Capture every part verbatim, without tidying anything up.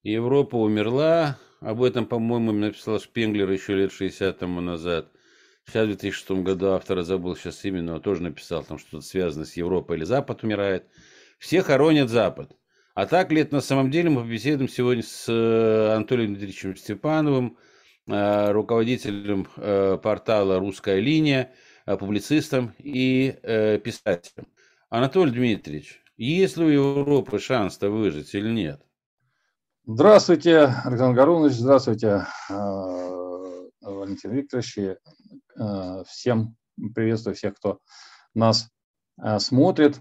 Европа умерла. Об этом, по-моему, написал Шпенглер еще лет шестьдесят тому назад. Сейчас, в две тысячи шестом году, автора забыл сейчас именно, он тоже написал, там что-то связано с Европой или Запад умирает. Все хоронят Запад. А так ли это на самом деле? Мы побеседуем сегодня с э, Анатолием Дмитриевичем Степановым, э, руководителем э, портала «Русская линия», э, публицистом и э, писателем. Анатолий Дмитриевич, есть ли у Европы шанс-то выжить или нет? Здравствуйте, Александр Гарунович, здравствуйте, Валентин Викторович. Всем приветствую всех, кто нас смотрит.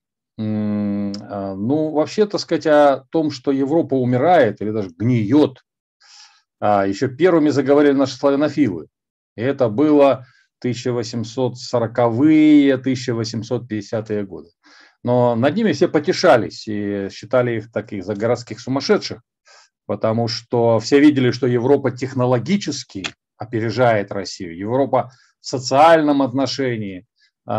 Ну, вообще, так сказать, о том, что Европа умирает или даже гниет, еще первыми заговорили наши славянофилы. И это было тысяча восемьсот сороковые, тысяча восемьсот пятидесятые годы. Но над ними все потешались и считали их таких за городских сумасшедших, потому что все видели, что Европа технологически опережает Россию. Европа в социальном отношении э,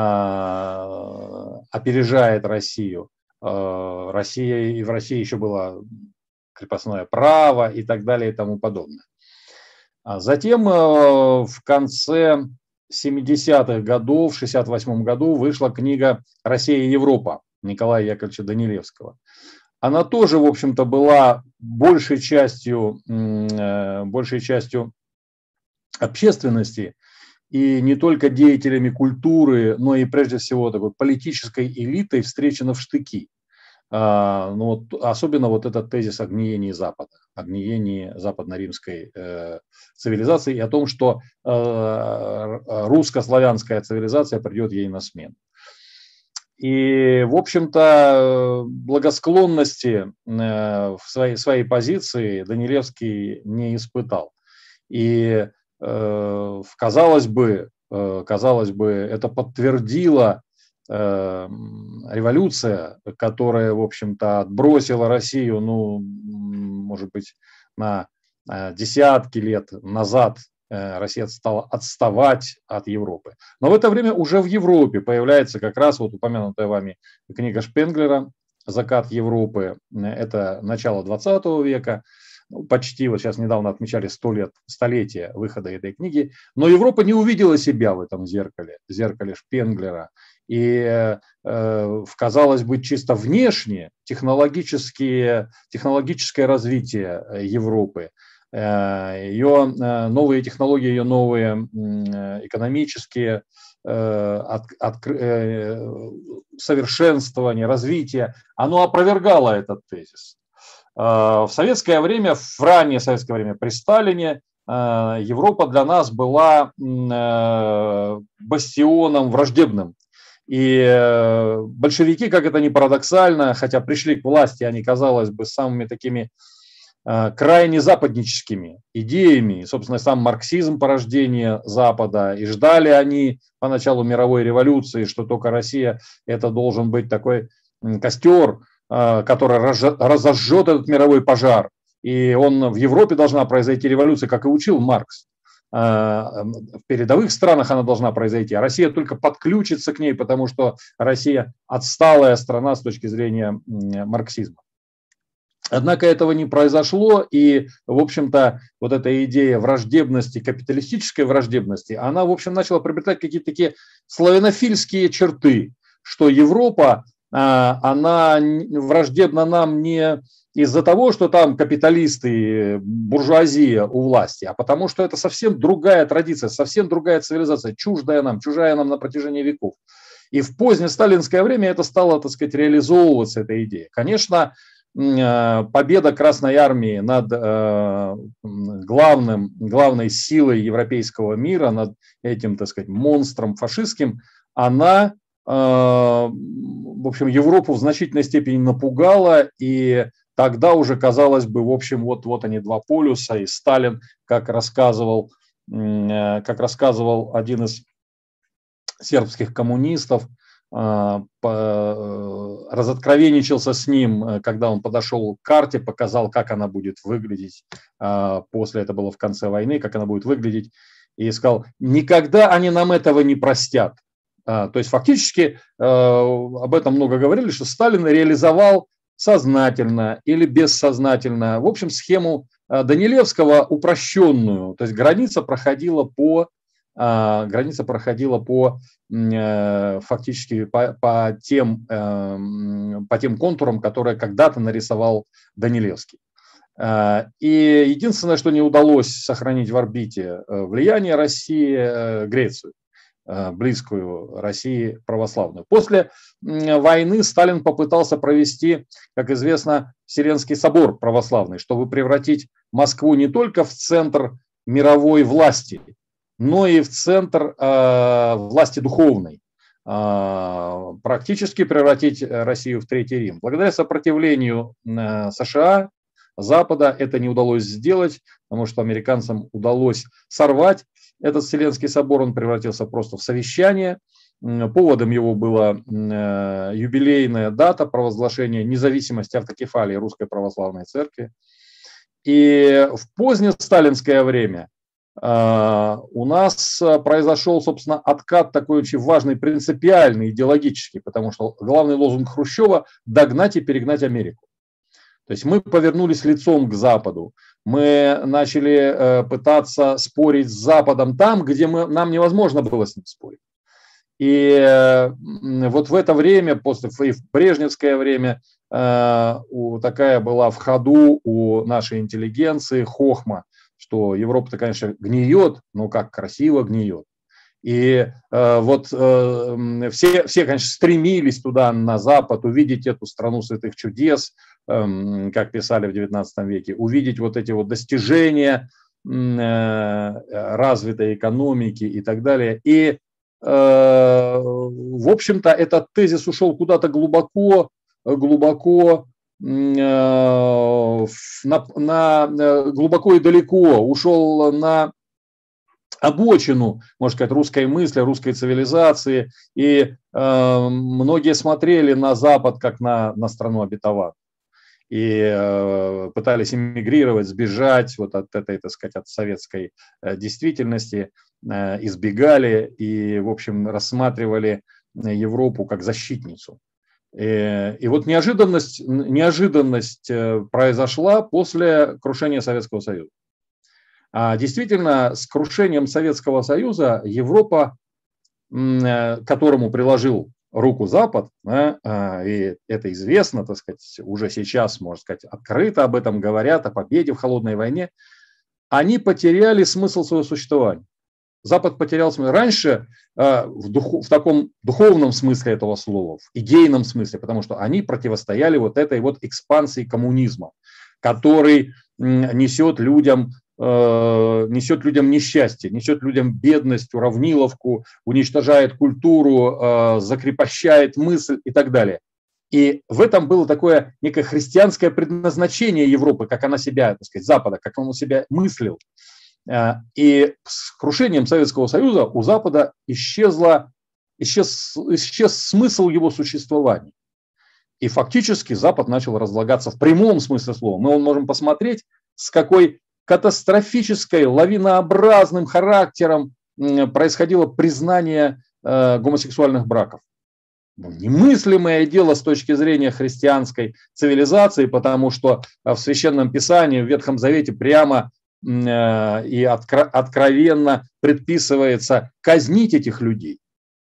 опережает Россию. Э, Россия, и в России еще было крепостное право и так далее и тому подобное. А затем э, в конце семидесятых годов, в шестьдесят восьмом году вышла книга «Россия и Европа» Николая Яковлевича Данилевского. Она тоже, в общем-то, была большей частью, большей частью общественности и не только деятелями культуры, но и прежде всего такой политической элитой встречена в штыки. Ну, вот, особенно вот этот тезис о гниении Запада, о гниении западно-римской э, цивилизации и о том, что э, русско-славянская цивилизация придет ей на смену. И, в общем-то, благосклонности в своей, своей позиции Данилевский не испытал. И, казалось бы, казалось бы, это подтвердила революция, которая, в общем-то, отбросила Россию, ну, может быть, на десятки лет назад. Россия стала отставать от Европы. Но в это время уже в Европе появляется как раз вот упомянутая вами книга Шпенглера «Закат Европы». Это начало двадцатого века. Почти вот сейчас недавно отмечали сто лет, столетие выхода этой книги. Но Европа не увидела себя в этом зеркале, зеркале Шпенглера. И, э, казалось бы, чисто внешне технологические, технологическое развитие Европы, ее новые технологии, ее новые экономические от, от, совершенствование, развитие, оно опровергало этот тезис. В советское время, в раннее советское время при Сталине, Европа для нас была бастионом враждебным. И большевики, как это ни парадоксально, хотя пришли к власти, они, казалось бы, самыми такими крайне западническими идеями, и, собственно, сам марксизм порождение Запада, и ждали они по началу мировой революции, что только Россия это должен быть такой костер, который разожжет этот мировой пожар, и он в Европе должна произойти революция, как и учил Маркс. В передовых странах она должна произойти, а Россия только подключится к ней, потому что Россия отсталая страна с точки зрения марксизма. Однако этого не произошло, и, в общем-то, вот эта идея враждебности, капиталистической враждебности, она, в общем, начала приобретать какие-то такие славянофильские черты, что Европа, она враждебна нам не из-за того, что там капиталисты, буржуазия у власти, а потому что это совсем другая традиция, совсем другая цивилизация, чуждая нам, чужая нам на протяжении веков. И в позднее сталинское время это стало, так сказать, реализовываться, эта идея. Конечно, победа Красной Армии над главным, главной силой европейского мира, над этим, так сказать, монстром фашистским, она, в общем, Европу в значительной степени напугала, и тогда уже казалось бы, в общем, вот, вот они два полюса, и Сталин, как рассказывал, как рассказывал один из сербских коммунистов, разоткровенничался с ним, когда он подошел к карте, показал, как она будет выглядеть после, это было в конце войны, как она будет выглядеть, и сказал, никогда они нам этого не простят. То есть фактически об этом много говорили, что Сталин реализовал сознательно или бессознательно. В общем, схему Данилевского упрощенную, то есть граница проходила по, граница проходила по фактически по, по, тем, по тем контурам, которые когда-то нарисовал Данилевский. И единственное, что не удалось сохранить в орбите влияние России, Грецию, близкую России православную. После войны Сталин попытался провести, как известно, Вселенский собор православный, чтобы превратить Москву не только в центр мировой власти, но и в центр э, власти духовной, э, практически превратить Россию в Третий Рим. Благодаря сопротивлению э, США, Запада это не удалось сделать, потому что американцам удалось сорвать этот Вселенский собор, он превратился просто в совещание. Поводом его была юбилейная дата провозглашения независимости автокефалии Русской Православной Церкви. И в позднее сталинское время у нас произошел, собственно, откат такой очень важный, принципиальный, идеологический, потому что главный лозунг Хрущева – догнать и перегнать Америку. То есть мы повернулись лицом к Западу, мы начали пытаться спорить с Западом там, где мы, нам невозможно было с ним спорить. И вот в это время, после, и в брежневское время, такая была в ходу у нашей интеллигенции хохма, что Европа-то, конечно, гниет, но как красиво гниет. И э, вот э, все, все, конечно, стремились туда, на Запад, увидеть эту страну святых чудес, э, как писали в девятнадцатом веке, увидеть вот эти вот достижения э, развитой экономики и так далее. И, э, в общем-то, этот тезис ушел куда-то глубоко, глубоко, э, на, на, глубоко и далеко, ушел на обочину, можно сказать, русской мысли, русской цивилизации, и э, многие смотрели на Запад как на, на страну обетованную и э, пытались эмигрировать, сбежать вот от этой, так сказать, от советской э, действительности, э, избегали и, в общем, рассматривали Европу как защитницу. И, и вот неожиданность, неожиданность произошла после крушения Советского Союза. Действительно, с крушением Советского Союза Европа, которому приложил руку Запад, и это известно, так сказать, уже сейчас, можно сказать, открыто об этом говорят, о победе в холодной войне, они потеряли смысл своего существования. Запад потерял смысл. Раньше в, духу, в таком духовном смысле этого слова, в идейном смысле, потому что они противостояли вот этой вот экспансии коммунизма, который несет людям несет людям несчастье, несет людям бедность, уравниловку, уничтожает культуру, закрепощает мысль и так далее. И в этом было такое некое христианское предназначение Европы, как она себя, так сказать, Запада, как он себя мыслил. И с крушением Советского Союза у Запада исчезла, исчез, исчез смысл его существования. И фактически Запад начал разлагаться в прямом смысле слова. Мы можем посмотреть, с какой катастрофической, лавинообразным характером происходило признание э, гомосексуальных браков. Немыслимое дело с точки зрения христианской цивилизации, потому что в Священном Писании, в Ветхом Завете прямо э, и откро- откровенно предписывается казнить этих людей.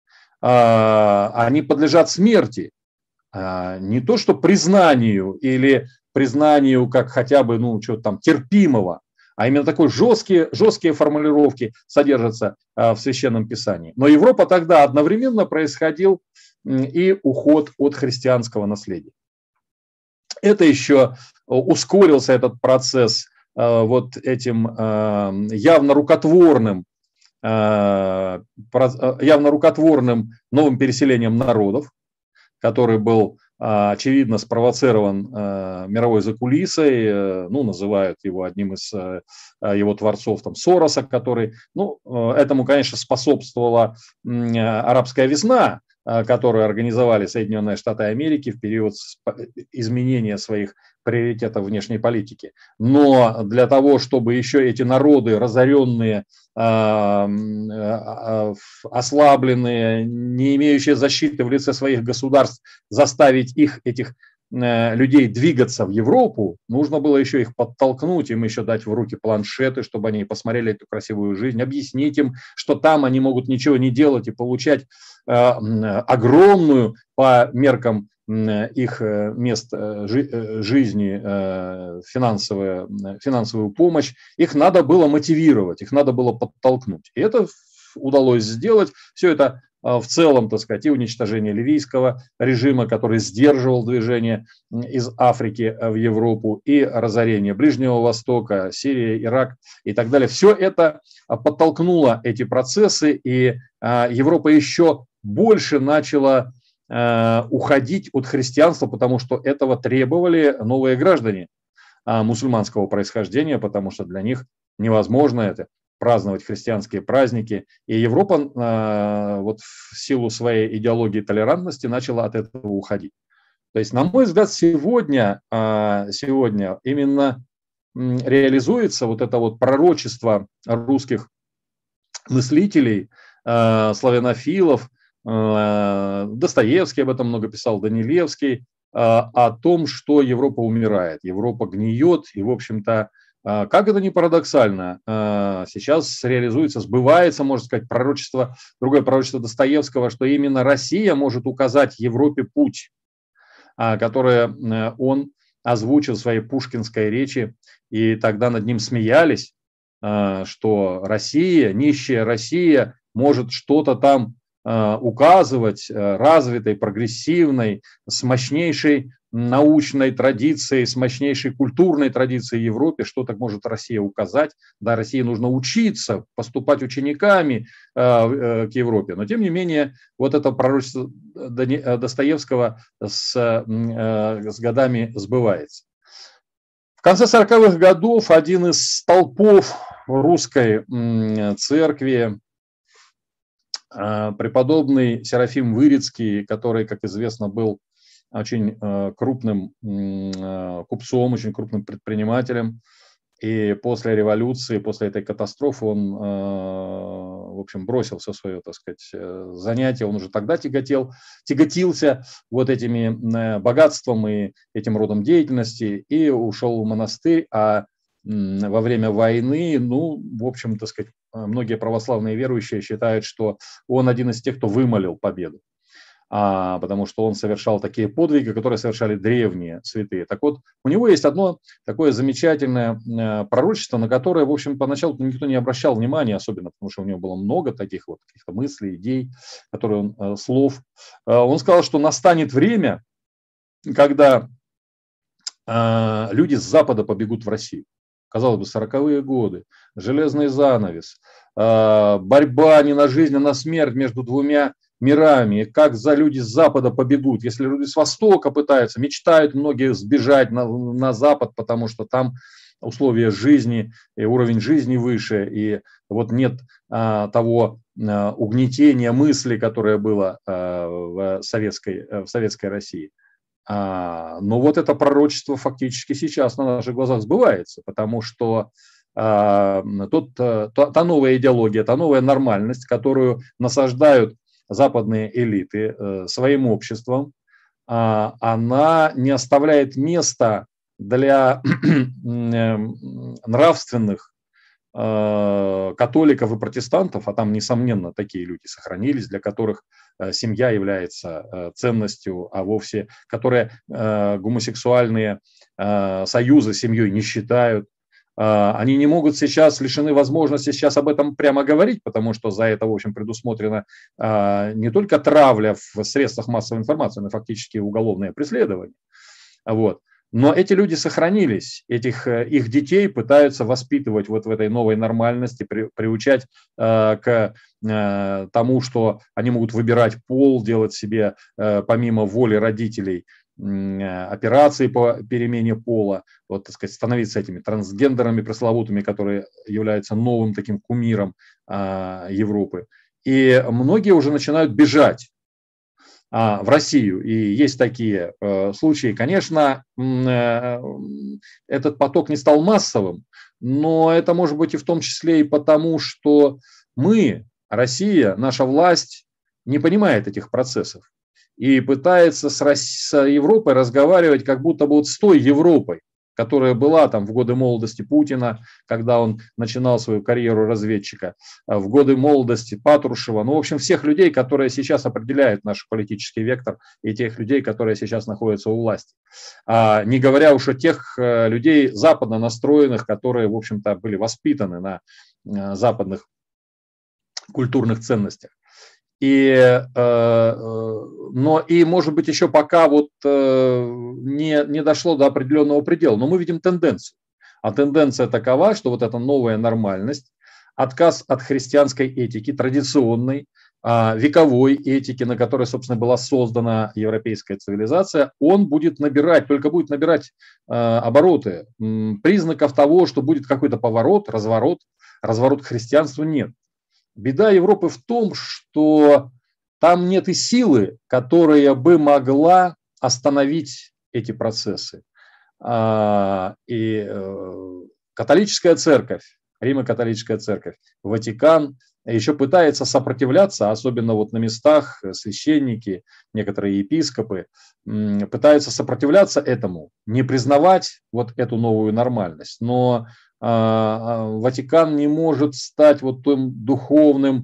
Э, они подлежат смерти. Э, не то что признанию или признанию как хотя бы ну, что-то там терпимого, а именно такой жесткие, жесткие формулировки содержатся в Священном Писании. Но Европа тогда одновременно происходил и уход от христианского наследия. Это еще ускорился этот процесс вот этим явно рукотворным, явно рукотворным новым переселением народов, который был очевидно спровоцирован э, мировой закулисой, э, ну, называют его одним из э, его творцов, там, Сороса, который, ну, э, этому, конечно, способствовала э, арабская весна, э, которую организовали Соединенные Штаты Америки в период изменения своих приоритетов внешней политики. Но для того, чтобы еще эти народы, разоренные, ослабленные, не имеющие защиты в лице своих государств, заставить их, этих людей двигаться в Европу, нужно было еще их подтолкнуть, им еще дать в руки планшеты, чтобы они посмотрели эту красивую жизнь, объяснить им, что там они могут ничего не делать и получать огромную по меркам их мест жизни финансовую, финансовую помощь. Их надо было мотивировать, их надо было подтолкнуть. И это удалось сделать. Все это в целом, так сказать, и уничтожение ливийского режима, который сдерживал движение из Африки в Европу, и разорение Ближнего Востока, Сирия, Ирак и так далее. Все это подтолкнуло эти процессы, и Европа еще больше начала уходить от христианства, потому что этого требовали новые граждане мусульманского происхождения, потому что для них невозможно это праздновать христианские праздники. И Европа вот в силу своей идеологии толерантности начала от этого уходить. То есть, на мой взгляд, сегодня, сегодня именно реализуется вот это вот пророчество русских мыслителей, славянофилов. Достоевский об этом много писал, Данилевский, о том, что Европа умирает, Европа гниет, и, в общем-то, как это ни парадоксально, сейчас реализуется, сбывается, можно сказать, пророчество, другое пророчество Достоевского, что именно Россия может указать Европе путь, который он озвучил в своей пушкинской речи, и тогда над ним смеялись, что Россия, нищая Россия, может что-то там указывать, развитой, прогрессивной, с мощнейшей научной традицией, с мощнейшей культурной традицией Европе, что так может Россия указать. Да, России нужно учиться, поступать учениками э, к Европе. Но, тем не менее, вот это пророчество Достоевского с, э, с годами сбывается. В конце сороковых годов один из столпов русской э, церкви, преподобный Серафим Вырицкий, который, как известно, был очень крупным купцом, очень крупным предпринимателем, и после революции, после этой катастрофы он, в общем, бросил все свое, так сказать, занятие. Он уже тогда тяготел, тяготился вот этими богатством и этим родом деятельности и ушел в монастырь, а во время войны, ну, в общем, так сказать, многие православные верующие считают, что он один из тех, кто вымолил победу, а, потому что он совершал такие подвиги, которые совершали древние святые. Так вот, у него есть одно такое замечательное э, пророчество, на которое, в общем, поначалу никто не обращал внимания, особенно потому что у него было много таких вот каких-то мыслей, идей, которые он, э, слов. Э, он сказал, что настанет время, когда э, люди с Запада побегут в Россию. Казалось бы, сороковые годы, железный занавес, борьба не на жизнь, а на смерть между двумя мирами, как за люди с Запада побегут. Если люди с Востока пытаются, мечтают многие сбежать на, на Запад, потому что там условия жизни, и уровень жизни выше, и вот нет а, того а, угнетения мысли, которое было а, в, советской, в советской России. Но вот это пророчество фактически сейчас на наших глазах сбывается, потому что а, тут та, та новая идеология, та новая нормальность, которую насаждают западные элиты э, своим обществом, а, она не оставляет места для нравственных э, католиков и протестантов, а там, несомненно, такие люди сохранились, для которых семья является ценностью, а вовсе, которые э, гомосексуальные э, союзы семьей не считают. Э, они не могут сейчас, лишены возможности сейчас об этом прямо говорить, потому что за это, в общем, предусмотрена э, не только травля в средствах массовой информации, но и фактически уголовное преследование. Вот. Но эти люди сохранились, этих, их детей пытаются воспитывать вот в этой новой нормальности, при, приучать э, к э, тому, что они могут выбирать пол, делать себе э, помимо воли родителей э, операции по перемене пола, вот, так сказать, становиться этими трансгендерами пресловутыми, которые являются новым таким кумиром э, Европы. И многие уже начинают бежать в Россию, и есть такие э, случаи. Конечно, э, этот поток не стал массовым, но это может быть и в том числе и потому, что мы, Россия, наша власть не понимает этих процессов. и пытается с, Россией, с Европой разговаривать как будто бы вот с той Европой, которая была там в годы молодости Путина, когда он начинал свою карьеру разведчика, в годы молодости Патрушева, ну, в общем, всех людей, которые сейчас определяют наш политический вектор, и тех людей, которые сейчас находятся у власти. А не говоря уж о тех людей западно настроенных, которые, в общем-то, были воспитаны на западных культурных ценностях. И, но и, может быть, еще пока вот не, не дошло до определенного предела, но мы видим тенденцию. А тенденция такова, что вот эта новая нормальность, отказ от христианской этики, традиционной, вековой этики, на которой, собственно, была создана европейская цивилизация, он будет набирать, только будет набирать обороты. Признаков того, что будет какой-то поворот, разворот, разворот к христианству нет. Беда Европы в том, что там нет и силы, которая бы могла остановить эти процессы. И католическая церковь, Римо-католическая церковь, Ватикан еще пытается сопротивляться, особенно вот на местах священники, некоторые епископы, пытаются сопротивляться этому, не признавать вот эту новую нормальность. Но Ватикан не может стать вот тем духовным,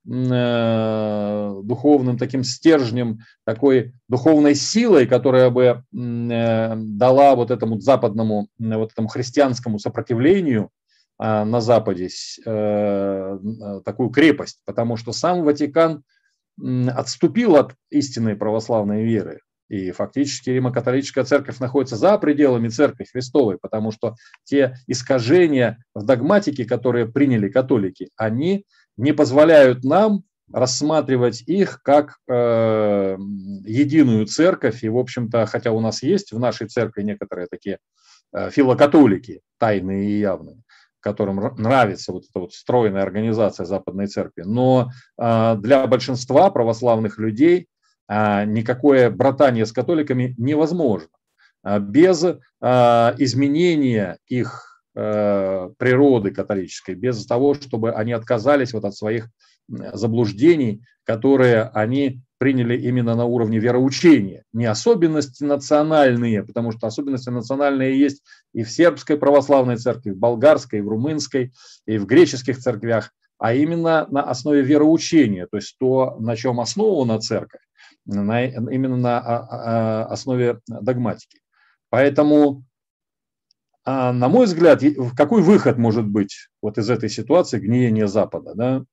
духовным таким стержнем, такой духовной силой, которая бы дала вот этому западному, вот этому христианскому сопротивлению на Западе такую крепость, потому что сам Ватикан отступил от истинной православной веры. И фактически Римо-католическая церковь находится за пределами церкви Христовой, потому что те искажения в догматике, которые приняли католики, они не позволяют нам рассматривать их как э, единую церковь. И, в общем-то, хотя у нас есть в нашей церкви некоторые такие э, филокатолики, тайные и явные, которым нравится вот эта вот стройная организация Западной Церкви, но э, для большинства православных людей никакое братание с католиками невозможно без изменения их природы католической, без того, чтобы они отказались вот от своих заблуждений, которые они приняли именно на уровне вероучения. Не особенности национальные, потому что особенности национальные есть и в сербской православной церкви, в болгарской, и в румынской, и в греческих церквях, а именно на основе вероучения, то есть то, на чем основана церковь, на, именно на основе догматики. Поэтому, на мой взгляд, какой выход может быть вот из этой ситуации гниения Запада? Да?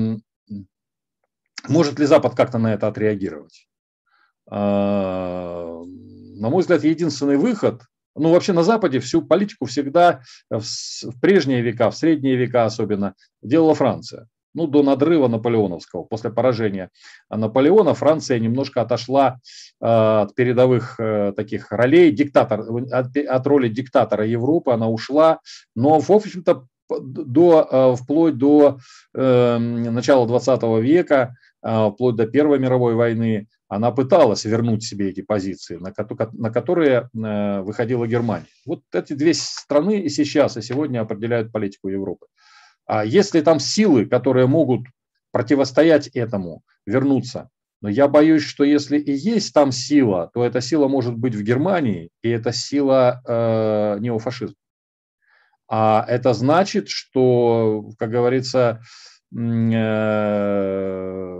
Может ли Запад как-то на это отреагировать? На мой взгляд, единственный выход, ну вообще на Западе всю политику всегда в прежние века, в средние века особенно, делала Франция. Ну, до надрыва наполеоновского. После поражения Наполеона Франция немножко отошла э, от передовых э, таких ролей, диктатор, от, от роли диктатора Европы она ушла, но, в общем-то, до, э, вплоть до э, начала двадцатого века, э, вплоть до Первой мировой войны, она пыталась вернуть себе эти позиции, на, на которые э, выходила Германия. Вот эти две страны и сейчас, и сегодня определяют политику Европы. А если там силы, которые могут противостоять этому, вернуться, но я боюсь, что если и есть там сила, то эта сила может быть в Германии, и это сила э, неофашизма. А это значит, что, как говорится, э,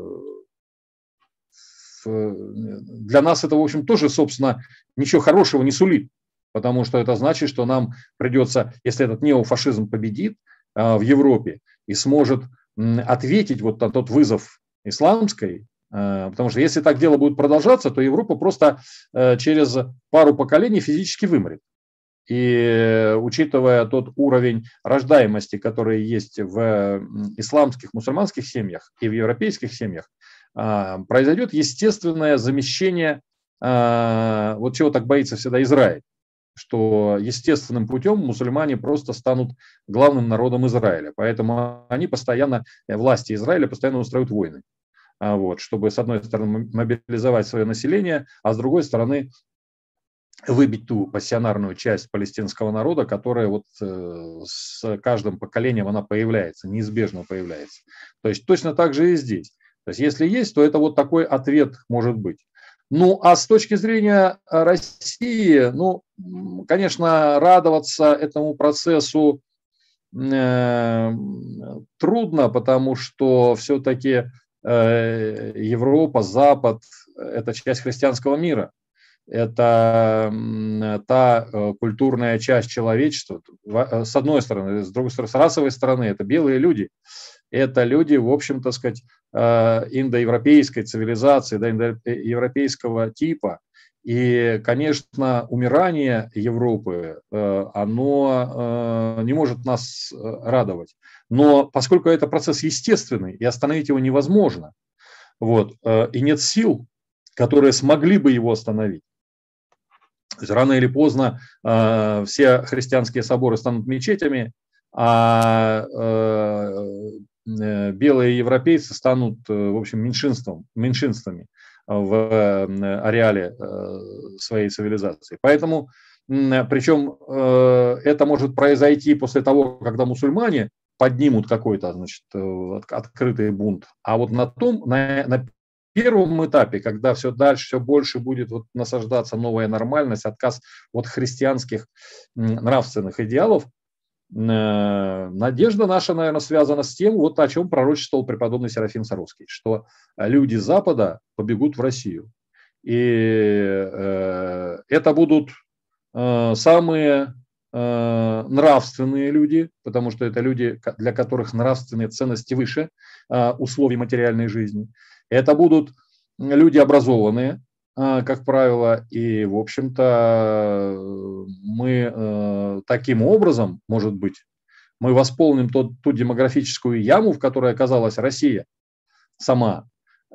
для нас это, в общем, тоже, собственно, ничего хорошего не сулит, потому что это значит, что нам придется, если этот неофашизм победит в Европе и сможет ответить вот на тот вызов исламской, потому что если так дело будет продолжаться, то Европа просто через пару поколений физически вымрет. И учитывая тот уровень рождаемости, который есть в исламских, мусульманских семьях и в европейских семьях, произойдет естественное замещение, вот чего так боится всегда Израиль, что естественным путем мусульмане просто станут главным народом Израиля. Поэтому они постоянно, власти Израиля постоянно устраивают войны. Вот, чтобы, с одной стороны, мобилизовать свое население, а с другой стороны, выбить ту пассионарную часть палестинского народа, которая вот с каждым поколением она появляется, неизбежно появляется. То есть точно так же и здесь. То есть если есть, то это вот такой ответ может быть. Ну, а с точки зрения России, ну, конечно, радоваться этому процессу э, трудно, потому что все-таки э, Европа, Запад – это часть христианского мира. Это та культурная часть человечества, с одной стороны, с другой стороны, с расовой стороны, это белые люди. Это люди, в общем-то, сказать, индоевропейской цивилизации, да, индоевропейского типа. И, конечно, умирание Европы, оно не может нас радовать. Но поскольку это процесс естественный, и остановить его невозможно, вот, и нет сил, которые смогли бы его остановить, то есть рано или поздно э, все христианские соборы станут мечетями, а э, белые европейцы станут, в общем, меньшинством, меньшинствами в ареале э, своей цивилизации. Поэтому, э, причем э, это может произойти после того, когда мусульмане поднимут какой-то, значит, открытый бунт. А вот на том, на, на первом этапе, когда все дальше, все больше будет вот насаждаться новая нормальность, отказ от христианских нравственных идеалов, надежда наша, наверное, связана с тем, вот о чем пророчествовал преподобный Серафим Саровский, что люди Запада побегут в Россию. И э, это будут э, самые э, нравственные люди, потому что это люди, для которых нравственные ценности выше э, условий материальной жизни. Это будут люди образованные, как правило, и, в общем-то, мы таким образом, может быть, мы восполним тот, ту демографическую яму, в которой оказалась Россия сама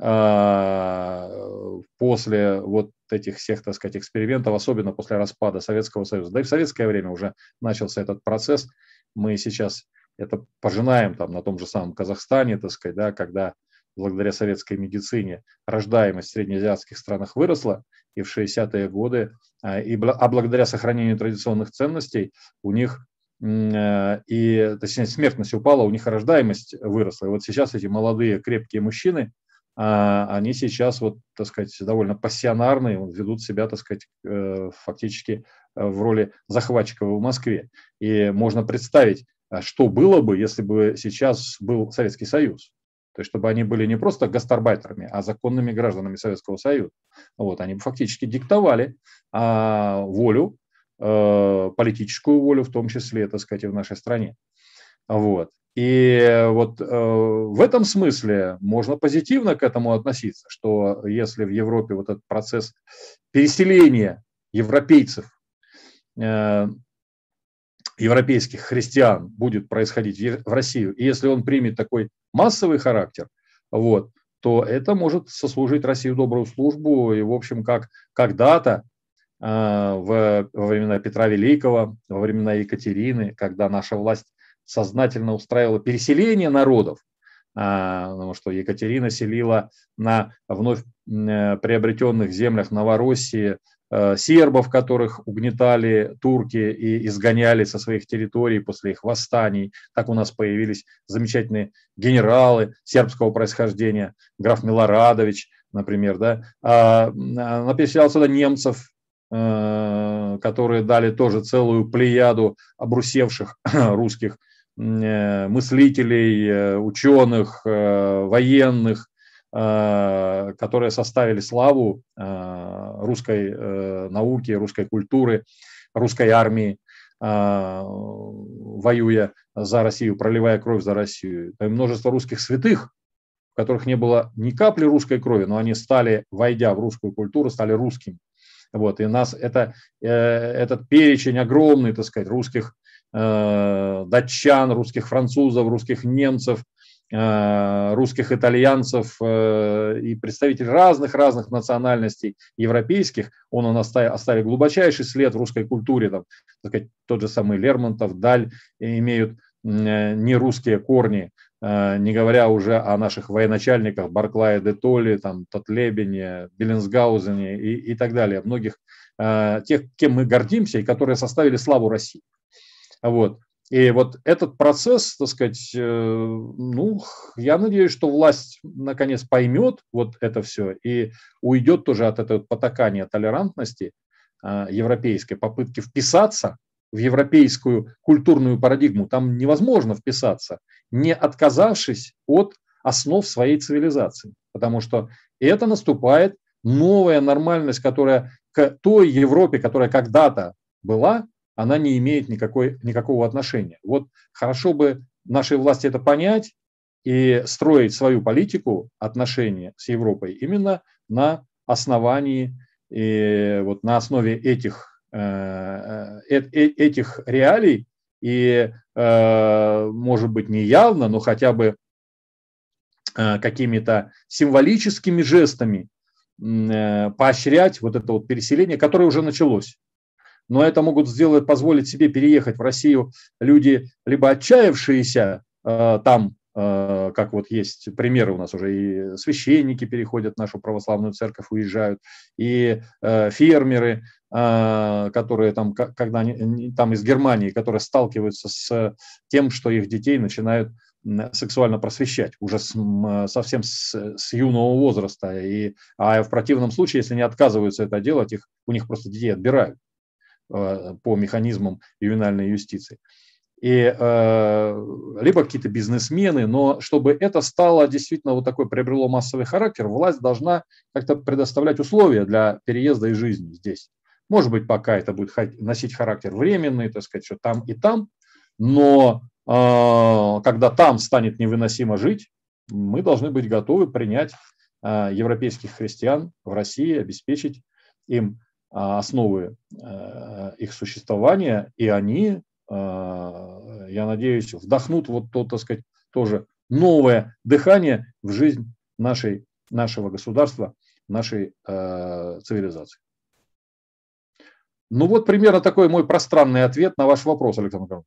после вот этих всех, так сказать, экспериментов, особенно после распада Советского Союза. Да и в советское время уже начался этот процесс. Мы сейчас это пожинаем там на том же самом Казахстане, так сказать, да, когда благодаря советской медицине рождаемость в среднеазиатских странах выросла, и в шестидесятые годы, и, а благодаря сохранению традиционных ценностей у них, и, точнее, смертность упала, у них рождаемость выросла. И вот сейчас эти молодые крепкие мужчины, они сейчас, вот, так сказать, довольно пассионарные, ведут себя, так сказать, фактически в роли захватчиков в Москве. И можно представить, что было бы, если бы сейчас был Советский Союз. То есть, чтобы они были не просто гастарбайтерами, а законными гражданами Советского Союза. Вот, они бы фактически диктовали а, волю, а, политическую волю, в том числе, так сказать, и в нашей стране. Вот. И вот а, в этом смысле можно позитивно к этому относиться, что если в Европе вот этот процесс переселения европейцев, а, европейских христиан будет происходить в Россию, и если он примет такой массовый характер, вот, то это может сослужить России добрую службу. И, в общем, как когда-то э, в, во времена Петра Великого, во времена Екатерины, когда наша власть сознательно устраивала переселение народов, э, потому что Екатерина селила на вновь э, приобретенных землях Новороссии сербов, которых угнетали турки и изгоняли со своих территорий после их восстаний. Так у нас появились замечательные генералы сербского происхождения, граф Милорадович, например. Да? А, переселял сюда немцев, которые дали тоже целую плеяду обрусевших русских мыслителей, ученых, военных, которые составили славу русской науки, русской культуры, русской армии, воюя за Россию, проливая кровь за Россию. И множество русских святых, в которых не было ни капли русской крови, но они стали, войдя в русскую культуру, стали русскими. Вот, и нас это, этот перечень огромный, так сказать, русских датчан, русских французов, русских немцев, русских итальянцев и представителей разных-разных национальностей европейских, он у нас оставил глубочайший след в русской культуре. Там, так сказать, тот же самый Лермонтов, Даль имеют не русские корни, не говоря уже о наших военачальниках Барклае де Толли, там, Татлебене, Беллинсгаузене и, и так далее, многих тех, кем мы гордимся и которые составили славу России. Вот. И вот этот процесс, так сказать, ну, я надеюсь, что власть наконец поймет вот это все и уйдет тоже от этого потакания толерантности европейской, попытки вписаться в европейскую культурную парадигму. Там невозможно вписаться, не отказавшись от основ своей цивилизации. Потому что это наступает новая нормальность, которая к той Европе, которая когда-то была, она не имеет никакой, никакого отношения. Вот хорошо бы нашей власти это понять и строить свою политику отношения с Европой именно на основании, и вот на основе этих, э, э, этих реалий и, э, может быть, не явно, но хотя бы э, какими-то символическими жестами э, поощрять вот это вот переселение, которое уже началось. Но это могут сделать, позволить себе переехать в Россию люди, либо отчаявшиеся э, там, э, как вот есть примеры у нас уже, и священники переходят в нашу православную церковь, уезжают, и э, фермеры, э, которые там, когда они, там из Германии, которые сталкиваются с тем, что их детей начинают сексуально просвещать уже с, совсем с, с юного возраста. И, а в противном случае, если они отказываются это делать, их, у них просто детей отбирают по механизмам ювенальной юстиции. И э, либо какие-то бизнесмены, но чтобы это стало действительно вот такой, приобрело массовый характер, власть должна как-то предоставлять условия для переезда и жизни здесь. Может быть, пока это будет носить характер временный, так сказать, что там и там, но э, когда там станет невыносимо жить, мы должны быть готовы принять э, европейских христиан в России, обеспечить им основы их существования, и они, я надеюсь, вдохнут вот то, так сказать, тоже новое дыхание в жизнь нашей, нашего государства, нашей цивилизации. Ну вот примерно такой мой пространный ответ на ваш вопрос, Александр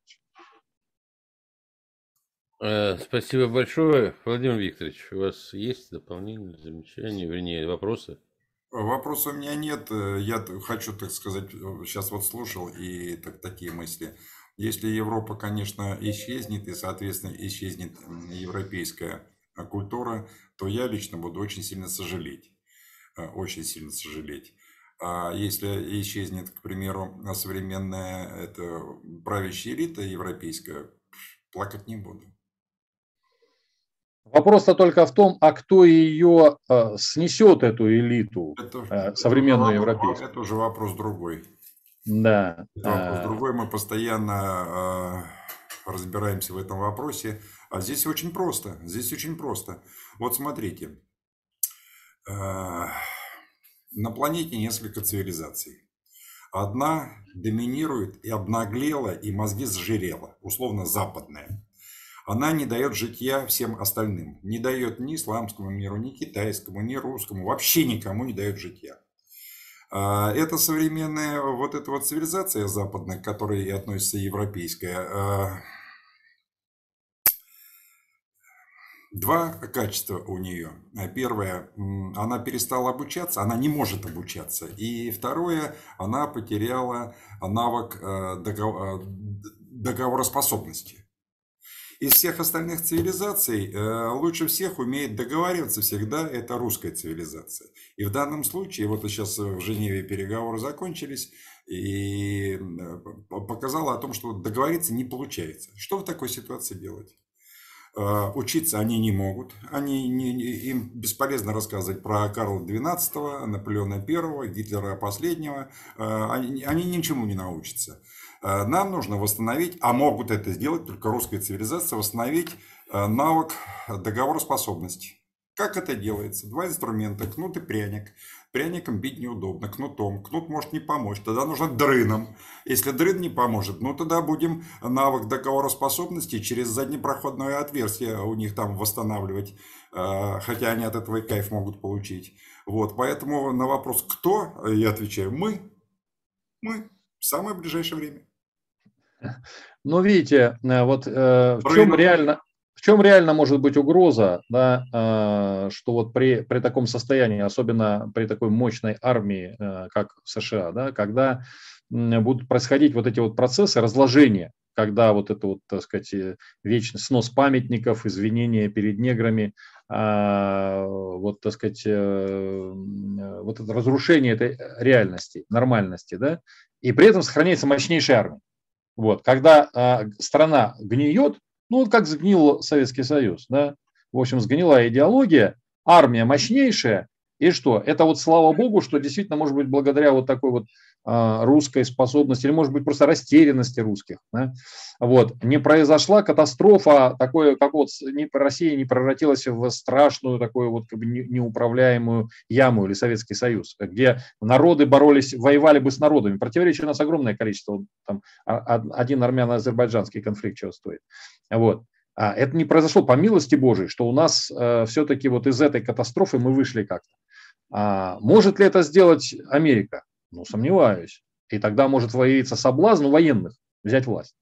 Николаевич. Спасибо большое. Владимир Викторович, у вас есть дополнения, замечания, вернее, вопросы? Вопросов у меня нет. Я хочу, так сказать, сейчас вот слушал и так, такие мысли. Если Европа, конечно, исчезнет и, соответственно, исчезнет европейская культура, то я лично буду очень сильно сожалеть. Очень сильно сожалеть. А если исчезнет, к примеру, современная это, правящая элита европейская, плакать не буду. Вопрос-то только в том, а кто ее э, снесет, эту элиту это, э, современную это европейскую. Это уже вопрос другой. Да. Это вопрос а... другой. Мы постоянно э, разбираемся в этом вопросе. А здесь очень просто. Здесь очень просто. Вот смотрите. Э, на планете несколько цивилизаций. Одна доминирует и обнаглела, и мозги сжирела. Условно западная. Она не дает житья всем остальным. Не дает ни исламскому миру, ни китайскому, ни русскому. Вообще никому не дает житья. Это современная вот эта вот цивилизация западная, к которой и относится европейская. Два качества у нее. Первое, она перестала обучаться, она не может обучаться. И второе, она потеряла навык договороспособности. Из всех остальных цивилизаций э, лучше всех умеет договариваться всегда это русская цивилизация. И в данном случае, вот сейчас в Женеве переговоры закончились, и показало о том, что договориться не получается. Что в такой ситуации делать? Э, учиться они не могут, они не, им бесполезно рассказывать про Карла двенадцатого, Наполеона первого, Гитлера последнего, э, они, они ничему не научатся. Нам нужно восстановить, а могут это сделать только русская цивилизация, восстановить навык договороспособности. Как это делается? Два инструмента, кнут и пряник. Пряником бить неудобно, кнутом. Кнут может не помочь, тогда нужно дрыном. Если дрын не поможет, ну тогда будем навык договороспособности через заднепроходное отверстие у них там восстанавливать. Хотя они от этого и кайф могут получить. Вот, поэтому на вопрос «кто?» я отвечаю «мы». Мы. В самое ближайшее время. Но видите, вот э, в чем реально, в чем реально может быть угроза, да, э, что вот при, при таком состоянии, особенно при такой мощной армии, э, как в США, да, когда будут происходить вот эти вот процессы разложения, когда вот это вот, так сказать, вечный снос памятников, извинения перед неграми, вот, так сказать, вот это разрушение этой реальности, нормальности, да, и при этом сохраняется мощнейшая армия. Вот, когда страна гниет, ну, вот как сгнил Советский Союз, да, в общем, сгнила идеология, армия мощнейшая, и что? Это вот слава богу, что действительно, может быть, благодаря вот такой вот а, русской способности, или, может быть, просто растерянности русских, да, вот, не произошла катастрофа, такое, как вот не, Россия не превратилась в страшную такую вот как бы неуправляемую яму или Советский Союз, где народы боролись, воевали бы с народами. Противоречий у нас огромное количество, там, один армяно-азербайджанский конфликт чего стоит. Вот. Это не произошло по милости Божией, что у нас э, все-таки вот из этой катастрофы мы вышли как-то. А может ли это сделать Америка? Ну, сомневаюсь. И тогда может появиться соблазн у военных взять власть.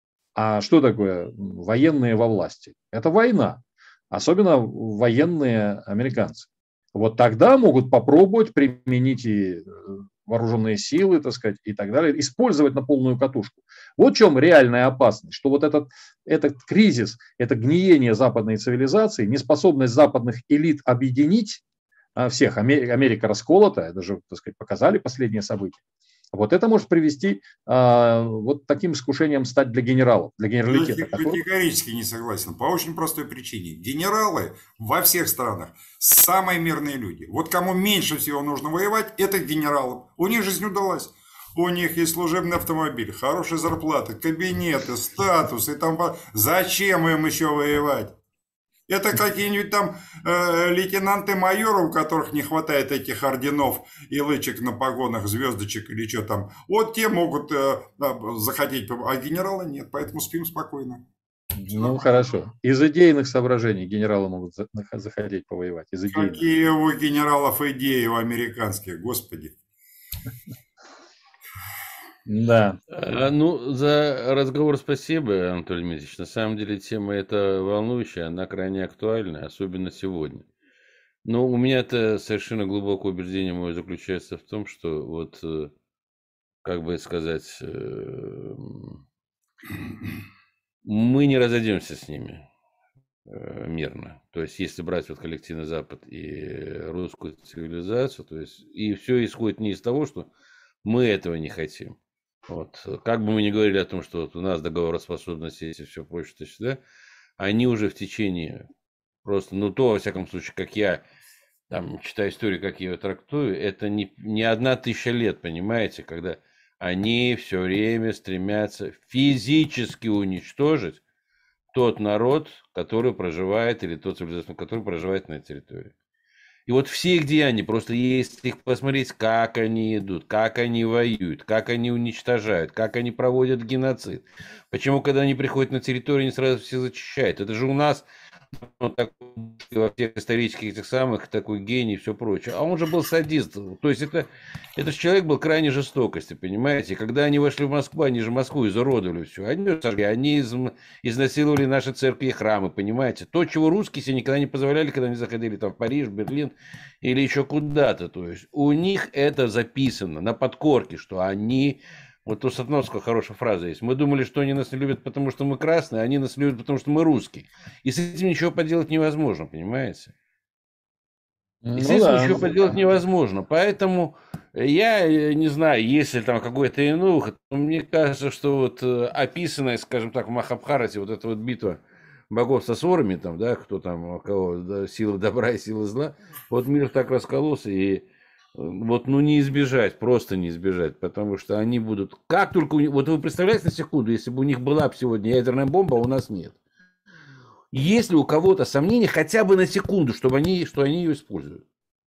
А что такое военные во власти? Это война. Особенно военные американцы. Вот тогда могут попробовать применить и вооруженные силы, так сказать, и так далее, использовать на полную катушку. Вот в чем реальная опасность, что вот этот, этот кризис, это гниение западной цивилизации, неспособность западных элит объединить всех, Америка расколота, это же, так сказать, показали последние события. Вот это может привести а, вот таким искушением стать для генералов, для генералитета. Я категорически не согласен. По очень простой причине. Генералы во всех странах самые мирные люди. Вот кому меньше всего нужно воевать, это генералам. У них жизнь удалась. У них есть служебный автомобиль, хорошая зарплата, кабинеты, статус и там. Зачем им еще воевать? Это какие-нибудь там э, лейтенанты-майоры, у которых не хватает этих орденов и лычек на погонах, звездочек или что там. Вот те могут э, захотеть, а генерала нет, поэтому спим спокойно. Ну, хорошо. Из идейных соображений генералы могут захотеть повоевать. Из идейных. Какие у генералов идеи, у американских, господи. Да. А, ну, за разговор спасибо, Анатолий Дмитриевич. На самом деле тема эта волнующая, она крайне актуальна, особенно сегодня. Но у меня это совершенно глубокое убеждение мое заключается в том, что вот, как бы сказать, мы не разойдемся с ними мирно. То есть, если брать вот коллективный Запад и русскую цивилизацию, то есть, и все исходит не из того, что мы этого не хотим. Вот. Как бы мы ни говорили о том, что вот у нас договороспособность есть и все прочее, то сюда, они уже в течение просто, ну то, во всяком случае, как я там читаю историю, как я ее трактую, это не, не одна тысяча лет, понимаете, когда они все время стремятся физически уничтожить тот народ, который проживает, или тот цивилизацию, который проживает на территории. И вот все их деяния, просто если их посмотреть, как они идут, как они воюют, как они уничтожают, как они проводят геноцид. Почему, когда они приходят на территорию, они сразу все зачищают. Это же у нас ну, такой, во всех исторических этих самых такой гений и все прочее. А он же был садист. То есть это, этот человек был крайне жестокости, понимаете. Когда они вошли в Москву, они же Москву изуродовали все. Они сожгли, они из, изнасиловали наши церкви и храмы, понимаете. То, чего русские себе никогда не позволяли, когда они заходили там в Париж, Берлин или еще куда-то. То есть у них это записано на подкорке, что они... Вот у Сатновского хорошая фраза есть. Мы думали, что они нас не любят, потому что мы красные, а они нас любят, потому что мы русские. И с этим ничего поделать невозможно, понимаете? И ну с этим да. ничего поделать невозможно. Поэтому я не знаю, если там какой-то иной выход, мне кажется, что вот описанная, скажем так, в Махабхарате, вот эта вот битва богов с асурами, там, да, кто там, у кого да, сила добра и сила зла, вот мир так раскололся, и вот, ну, не избежать, просто не избежать, потому что они будут, как только, у них, вот вы представляете на секунду, если бы у них была бы сегодня ядерная бомба, а у нас нет. Есть ли у кого-то сомнения хотя бы на секунду, чтобы они, что они ее используют?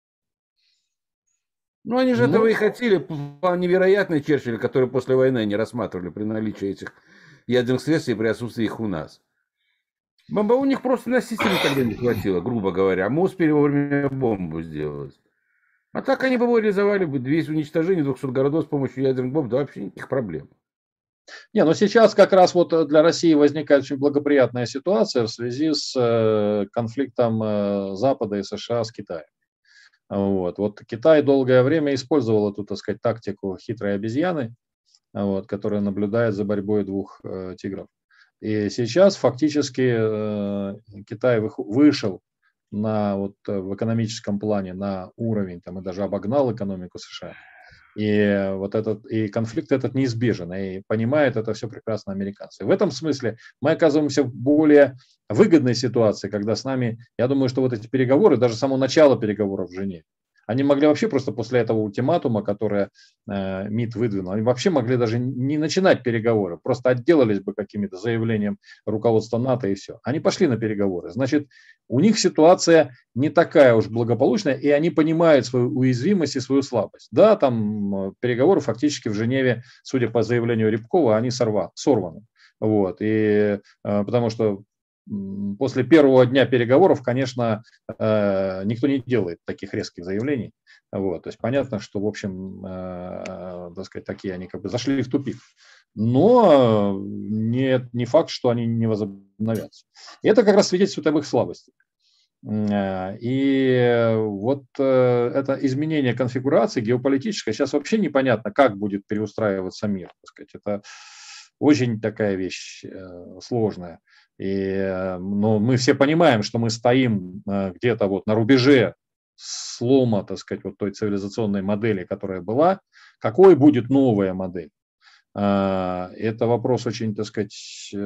Ну, они же ну, этого и хотели, вполне вероятно, Черчилля, который после войны не рассматривали при наличии этих ядерных средств и при отсутствии их у нас. Бомба у них просто носителей тогда не хватило, грубо говоря, а мы успели вовремя бомбу сделать. А так они бы реализовали бы весь уничтожение двухсот городов с помощью ядерных бомб, да вообще никаких проблем. Не, но сейчас как раз вот для России возникает очень благоприятная ситуация в связи с конфликтом Запада и США с Китаем. Вот, вот Китай долгое время использовал эту, так сказать, тактику хитрой обезьяны, вот, которая наблюдает за борьбой двух э, тигров. И сейчас фактически э, Китай вых- вышел на, вот, э, в экономическом плане на уровень, там, и даже обогнал экономику США. И вот этот и конфликт этот неизбежен, и понимают это все прекрасно американцы. В этом смысле мы оказываемся в более выгодной ситуации, когда с нами, я думаю, что вот эти переговоры, даже само начало переговоров в Женеве, они могли вообще просто после этого ультиматума, которое э, МИД выдвинул, они вообще могли даже не начинать переговоры, просто отделались бы какими-то заявлениями руководства НАТО и все. Они пошли на переговоры. Значит, у них ситуация не такая уж благополучная, и они понимают свою уязвимость и свою слабость. Да, там переговоры фактически в Женеве, судя по заявлению Рябкова, они сорва, сорваны. Вот, и, э, потому что после первого дня переговоров, конечно, никто не делает таких резких заявлений. Вот, то есть понятно, что, в общем, так сказать, такие они как бы зашли в тупик. Но нет, не факт, что они не возобновятся. И это как раз свидетельствует об их слабости. И вот это изменение конфигурации геополитической, сейчас вообще непонятно, как будет переустраиваться мир. Так сказать. Это очень такая вещь сложная. И, но мы все понимаем, что мы стоим где-то вот на рубеже слома, так сказать, вот той цивилизационной модели, которая была. Какой будет новая модель? Это вопрос очень, так сказать,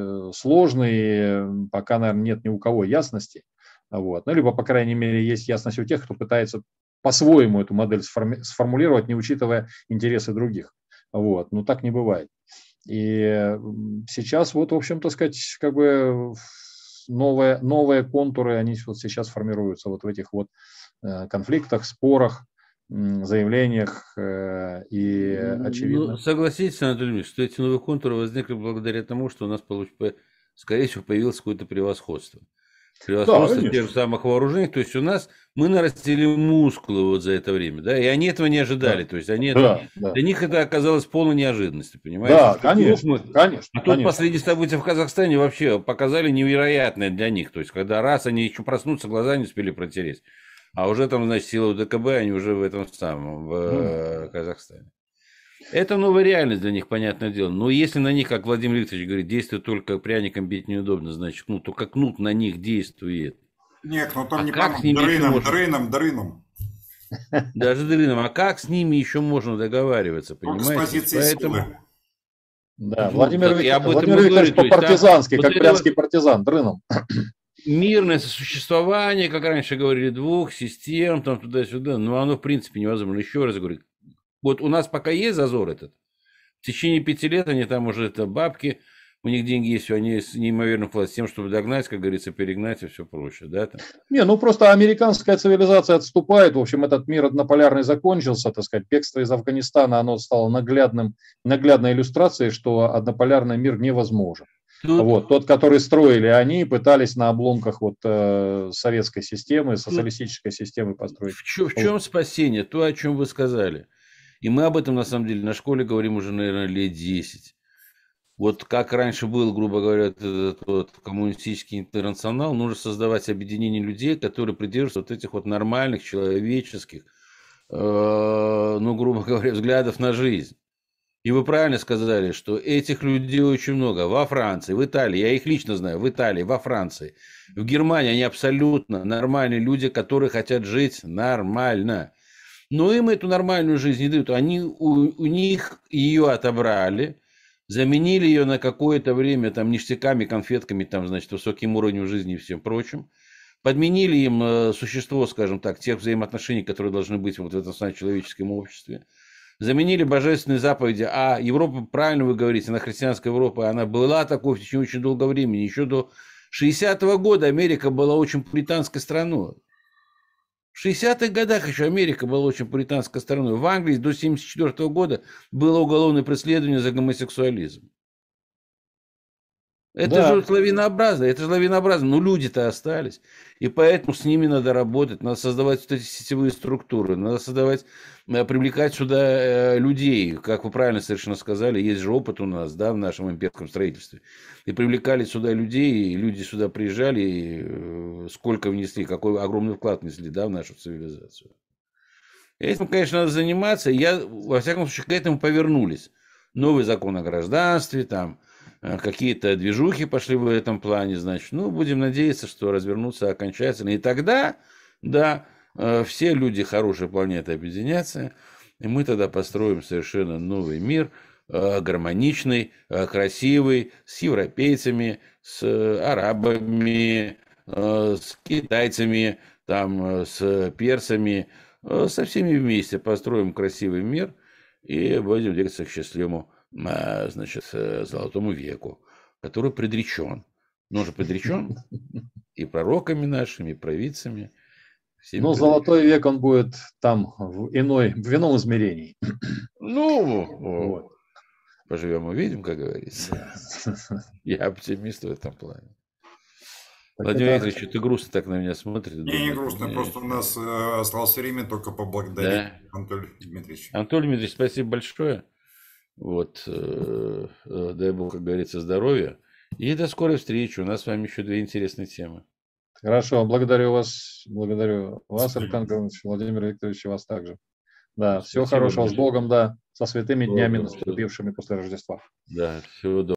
сложный, пока, наверное, нет ни у кого ясности. Вот. Ну, либо, по крайней мере, есть ясность у тех, кто пытается по-своему эту модель сформулировать, не учитывая интересы других. Вот. Но так не бывает. И сейчас вот, в общем, так сказать, как бы новые, новые контуры, они вот сейчас формируются вот в этих вот конфликтах, спорах, заявлениях, и очевидно. Ну, согласитесь, Анатолий Ильич, что эти новые контуры возникли благодаря тому, что у нас, скорее всего, появилось какое-то превосходство. Превосходство да, тех же самых вооружений. То есть у нас мы нарастили мускулы вот за это время, да, и они этого не ожидали. Да. То есть они да, это, да. Для них это оказалось полной неожиданностью, понимаете? Да, что конечно, мы, конечно. А тут конечно. последние события в Казахстане вообще показали невероятное для них. То есть когда раз они еще проснуться, глаза не успели протереть, а уже там, значит, силы ДКБ, они уже в этом самом, в mm. Казахстане. Это новая реальность для них, понятное дело. Но если на них, как Владимир Викторович говорит, действует только пряником бить неудобно, значит, кнут, то как кнут на них действует. Нет, ну там а не как с ними дрыном, дрыном, дрыном. Даже дрыном. А как с ними еще можно договариваться, понимаете? Только с позиции Поэтому... силы. Да, Владимир, Вик... Владимир Викторович по-партизански, как вот брянский вот... партизан, дрыном. Мирное сосуществование, как раньше говорили, двух систем, там туда-сюда, но оно в принципе невозможно. Еще раз говорю, вот у нас пока есть зазор этот, в течение пяти лет они там уже это бабки, у них деньги есть, они с неимоверным вкладом, с тем, чтобы догнать, как говорится, перегнать и все прочее, да? Там. Не, ну просто американская цивилизация отступает, в общем, этот мир однополярный закончился, так сказать, бегство из Афганистана, оно стало наглядным, наглядной иллюстрацией, что однополярный мир невозможен. Тут... Вот, тот, который строили они, пытались на обломках вот, э, советской системы, социалистической Тут... системы построить. В, чё, в чем спасение? То, о чем вы сказали. И мы об этом, на самом деле, на школе говорим уже, наверное, лет десять. Вот как раньше был, грубо говоря, этот вот коммунистический интернационал, нужно создавать объединение людей, которые придерживаются вот этих вот нормальных, человеческих, э, ну, грубо говоря, взглядов на жизнь. И вы правильно сказали, что этих людей очень много. Во Франции, в Италии, я их лично знаю, в Италии, во Франции, в Германии они абсолютно нормальные люди, которые хотят жить нормально. Но им эту нормальную жизнь не дают. Они у, у них ее отобрали, заменили ее на какое-то время там ништяками, конфетками, там, значит, высоким уровнем жизни и всем прочим. Подменили им э, существо, скажем так, тех взаимоотношений, которые должны быть вот в этом самом человеческом обществе. Заменили божественные заповеди. А Европа, правильно вы говорите, она христианская Европа, она была такой в течение очень долгого времени. Еще до шестидесятого года Америка была очень пуританской страной. В шестидесятых годах еще Америка была очень пуританской страной. В Англии до семьдесят четвёртого года было уголовное преследование за гомосексуализм. Это да. же лавинообразно, это же лавинообразно. Но люди-то остались. И поэтому с ними надо работать, надо создавать вот эти сетевые структуры, надо создавать, привлекать сюда людей. Как вы правильно совершенно сказали, есть же опыт у нас, да, в нашем имперском строительстве. И привлекали сюда людей, и люди сюда приезжали, и сколько внесли, какой огромный вклад внесли, да, в нашу цивилизацию. Этим, конечно, надо заниматься. Я, во всяком случае, к этому повернулись. новый закон о гражданстве, там какие-то движухи пошли в этом плане, значит, ну, будем надеяться, что развернутся окончательно. И тогда, да, все люди хорошей планеты объединятся, и мы тогда построим совершенно новый мир, гармоничный, красивый, с европейцами, с арабами, с китайцами, там, с персами, со всеми вместе построим красивый мир и будем двигаться к счастливому, значит, золотому веку, который предречен. Но он же предречен и пророками нашими, и провидцами. Ну, золотой век, он будет там в иной, в ином измерении. Ну, вот. Поживем, увидим, как говорится. Я оптимист в этом плане. Так Владимир это... Викторович, ты грустно так на меня смотришь. Не, думаю, не грустно, мне... просто у нас э, осталось время только поблагодарить да. Анатолия Дмитриевича. Анатолий Дмитриевич, спасибо большое. Вот, э, э, дай Бог, как говорится, здоровья. И до скорой встречи. У нас с вами еще две интересные темы. Хорошо, благодарю вас, благодарю вас, Александр Гаврилович, Владимир Викторович, и вас также. Да, спасибо, всего хорошего, большое. С Богом, да, со святыми Богом, днями, наступившими после Рождества. Да, всего доброго.